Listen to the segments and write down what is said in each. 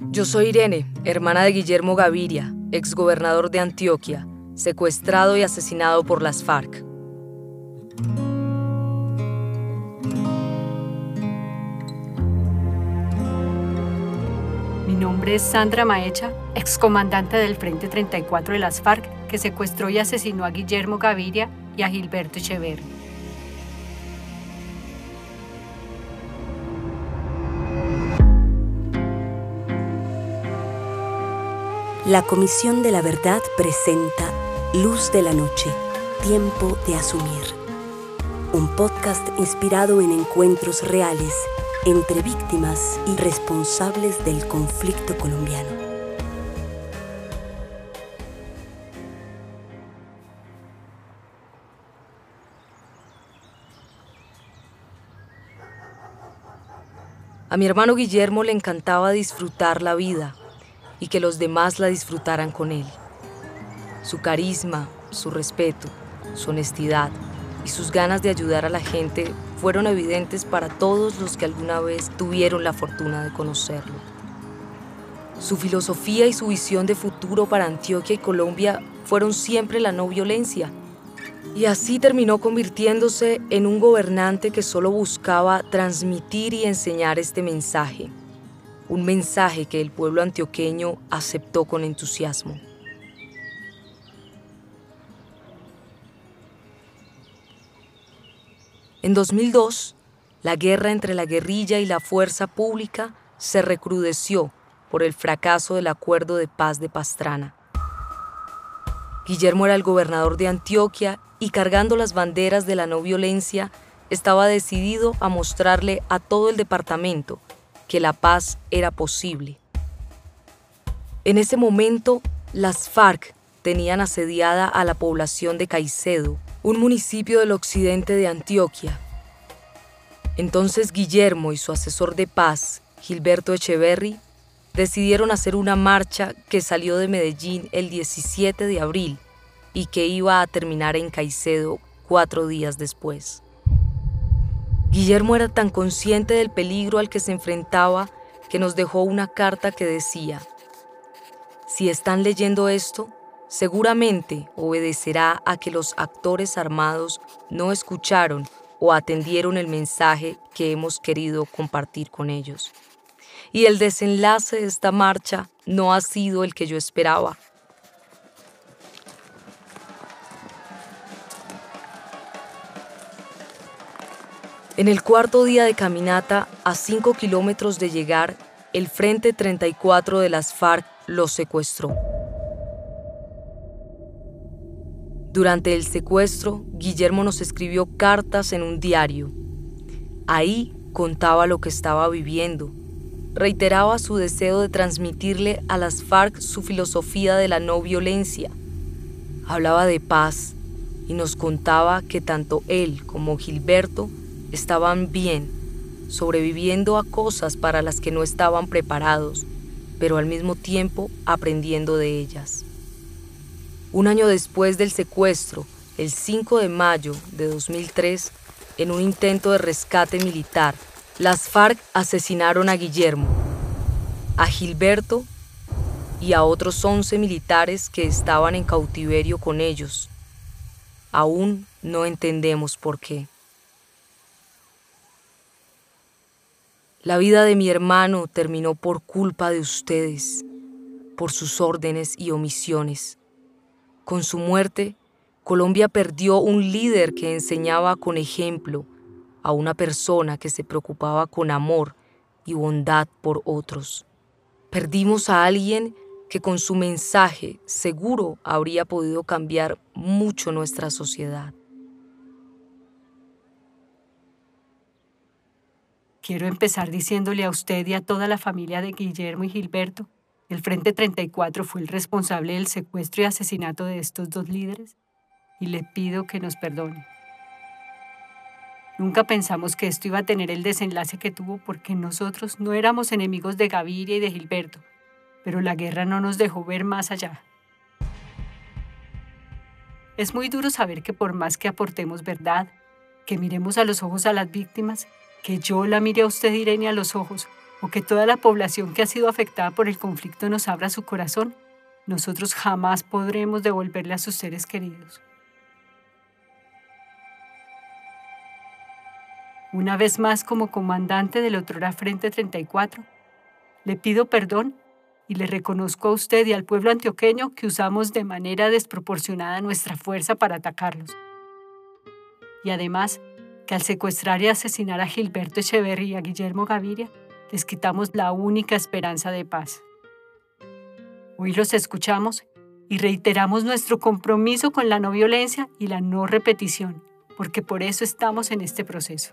Yo soy Irene, hermana de Guillermo Gaviria, exgobernador de Antioquia, secuestrado y asesinado por las FARC. Mi nombre es Sandra Maecha, excomandante del Frente 34 de las FARC, que secuestró y asesinó a Guillermo Gaviria y a Gilberto Echeverri. La Comisión de la Verdad presenta Luz de la Noche, Tiempo de Asumir. Un podcast inspirado en encuentros reales entre víctimas y responsables del conflicto colombiano. A mi hermano Guillermo le encantaba disfrutar la vida y que los demás la disfrutaran con él. Su carisma, su respeto, su honestidad y sus ganas de ayudar a la gente fueron evidentes para todos los que alguna vez tuvieron la fortuna de conocerlo. Su filosofía y su visión de futuro para Antioquia y Colombia fueron siempre la no violencia. Y así terminó convirtiéndose en un gobernante que solo buscaba transmitir y enseñar este mensaje. Un mensaje que el pueblo antioqueño aceptó con entusiasmo. En 2002, la guerra entre la guerrilla y la fuerza pública se recrudeció por el fracaso del acuerdo de paz de Pastrana. Guillermo era el gobernador de Antioquia y, cargando las banderas de la no violencia, estaba decidido a mostrarle a todo el departamento que la paz era posible. En ese momento, las FARC tenían asediada a la población de Caicedo, un municipio del occidente de Antioquia. Entonces Guillermo y su asesor de paz, Gilberto Echeverri, decidieron hacer una marcha que salió de Medellín el 17 de abril y que iba a terminar en Caicedo 4 días después. Guillermo era tan consciente del peligro al que se enfrentaba que nos dejó una carta que decía: si están leyendo esto, seguramente obedecerá a que los actores armados no escucharon o atendieron el mensaje que hemos querido compartir con ellos. Y el desenlace de esta marcha no ha sido el que yo esperaba. En el cuarto día de caminata, a 5 kilómetros de llegar, el Frente 34 de las FARC los secuestró. Durante el secuestro, Guillermo nos escribió cartas en un diario. Ahí contaba lo que estaba viviendo. Reiteraba su deseo de transmitirle a las FARC su filosofía de la no violencia. Hablaba de paz y nos contaba que tanto él como Gilberto estaban bien, sobreviviendo a cosas para las que no estaban preparados, pero al mismo tiempo aprendiendo de ellas. Un año después del secuestro, el 5 de mayo de 2003, en un intento de rescate militar, las FARC asesinaron a Guillermo, a Gilberto y a otros 11 militares que estaban en cautiverio con ellos. Aún no entendemos por qué. La vida de mi hermano terminó por culpa de ustedes, por sus órdenes y omisiones. Con su muerte, Colombia perdió un líder que enseñaba con ejemplo, a una persona que se preocupaba con amor y bondad por otros. Perdimos a alguien que con su mensaje seguro habría podido cambiar mucho nuestra sociedad. Quiero empezar diciéndole a usted y a toda la familia de Guillermo y Gilberto: el Frente 34 fue el responsable del secuestro y asesinato de estos dos líderes, y le pido que nos perdone. Nunca pensamos que esto iba a tener el desenlace que tuvo, porque nosotros no éramos enemigos de Gaviria y de Gilberto, pero la guerra no nos dejó ver más allá. Es muy duro saber que por más que aportemos verdad, que miremos a los ojos a las víctimas, que yo la mire a usted, Irene, a los ojos, o que toda la población que ha sido afectada por el conflicto nos abra su corazón, nosotros jamás podremos devolverle a sus seres queridos. Una vez más, como comandante del otrora Frente 34, le pido perdón y le reconozco a usted y al pueblo antioqueño que usamos de manera desproporcionada nuestra fuerza para atacarlos. Y además, que al secuestrar y asesinar a Gilberto Echeverri y a Guillermo Gaviria, les quitamos la única esperanza de paz. Hoy los escuchamos y reiteramos nuestro compromiso con la no violencia y la no repetición, porque por eso estamos en este proceso.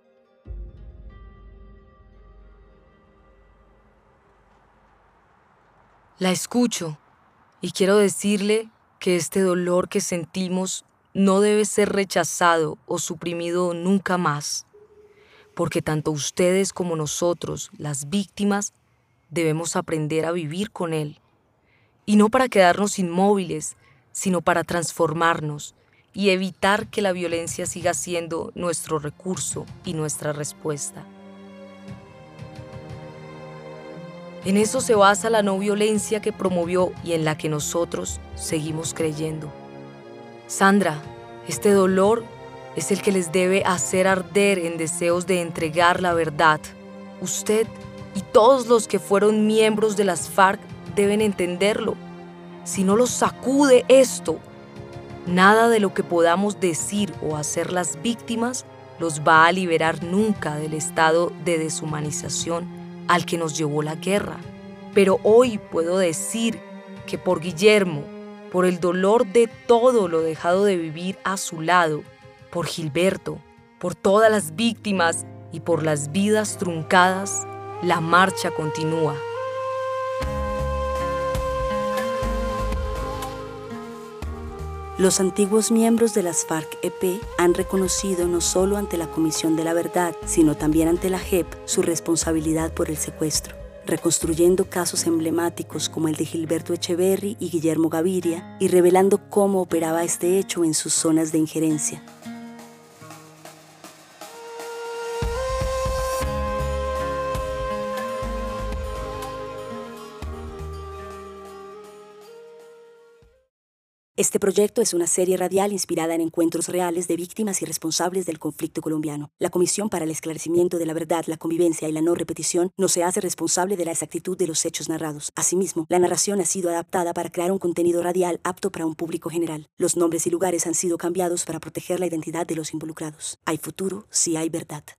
La escucho y quiero decirle que este dolor que sentimos no debe ser rechazado o suprimido nunca más, porque tanto ustedes como nosotros, las víctimas, debemos aprender a vivir con él, y no para quedarnos inmóviles, sino para transformarnos y evitar que la violencia siga siendo nuestro recurso y nuestra respuesta. En eso se basa la no violencia que promovió y en la que nosotros seguimos creyendo. Sandra, este dolor es el que les debe hacer arder en deseos de entregar la verdad. Usted y todos los que fueron miembros de las FARC deben entenderlo. Si no los sacude esto, nada de lo que podamos decir o hacer las víctimas los va a liberar nunca del estado de deshumanización al que nos llevó la guerra. Pero hoy puedo decir que por Guillermo, por el dolor de todo lo dejado de vivir a su lado, por Gilberto, por todas las víctimas y por las vidas truncadas, la marcha continúa. Los antiguos miembros de las FARC-EP han reconocido no solo ante la Comisión de la Verdad, sino también ante la JEP su responsabilidad por el secuestro, reconstruyendo casos emblemáticos como el de Gilberto Echeverri y Guillermo Gaviria y revelando cómo operaba este hecho en sus zonas de injerencia. Este proyecto es una serie radial inspirada en encuentros reales de víctimas y responsables del conflicto colombiano. La Comisión para el Esclarecimiento de la Verdad, la Convivencia y la No Repetición no se hace responsable de la exactitud de los hechos narrados. Asimismo, la narración ha sido adaptada para crear un contenido radial apto para un público general. Los nombres y lugares han sido cambiados para proteger la identidad de los involucrados. Hay futuro si hay verdad.